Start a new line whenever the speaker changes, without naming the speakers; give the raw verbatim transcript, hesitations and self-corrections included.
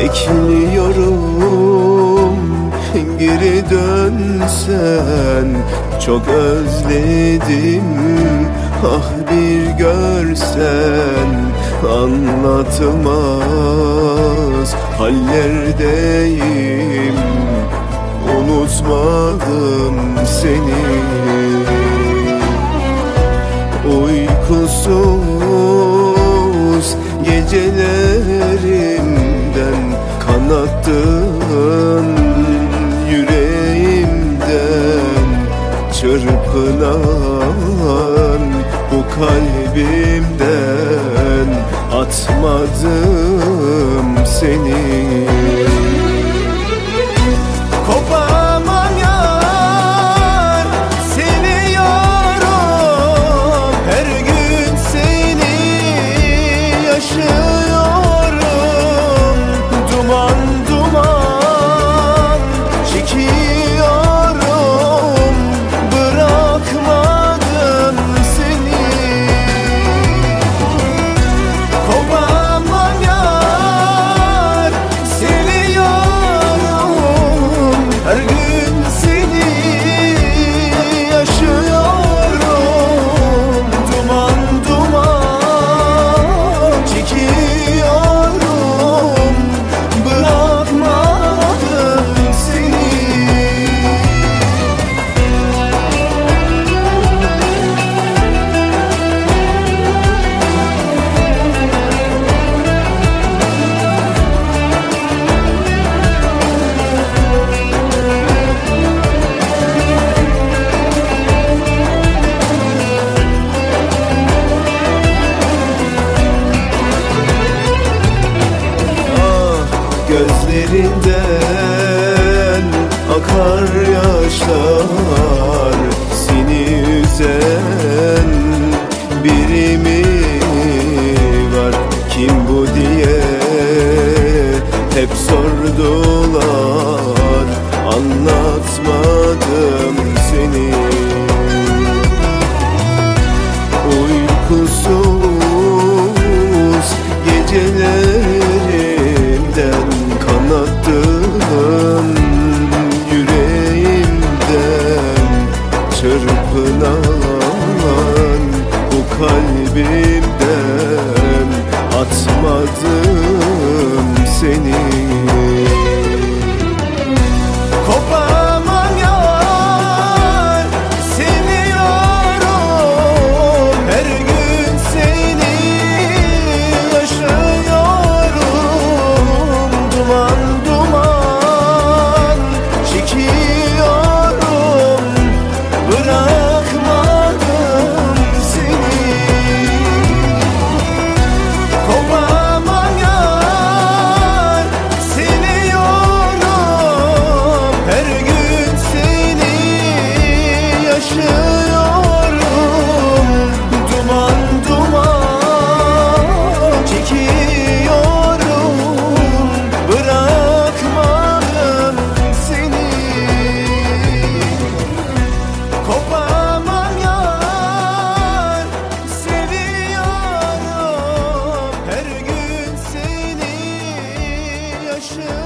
Bekliyorum geri dönsen, çok özledim. Ah bir görsen, anlatılmaz hallerdeyim. Unutmadım seni. Uykusuz gecelerimden kanattın yüreğimden. Çırpınan bu kalbimden atmadım seni. Kopamam yar, seviyorum. Her gün seni yaşıyorum. Duman duman çekiyorum. Bırakmadım seni. Kopamam yar, seviyorum. Her gün seni yaşıyorum. Duman duman çekiyorum. Bırakmadım seni. Gözlerinden akar yaşlar, seni üzen biri mi var? Kim bu diye hep sordular, anlatmadım seni. Uykusuz gecelerimden kanattın yüreğimden. Çırpınan bu kalbimden atmadım seni. Kopamam yar, seviyorum. Her gün seni yaşıyorum. Duman duman çekiyorum. Bırakmadım seni. Kopamam yar, seviyorum. Her gün seni yaşıyorum. Duman duman çekiyorum. Bırakmadım seni. Kopamam yar, seviyorum. Her gün seni yaşıyorum.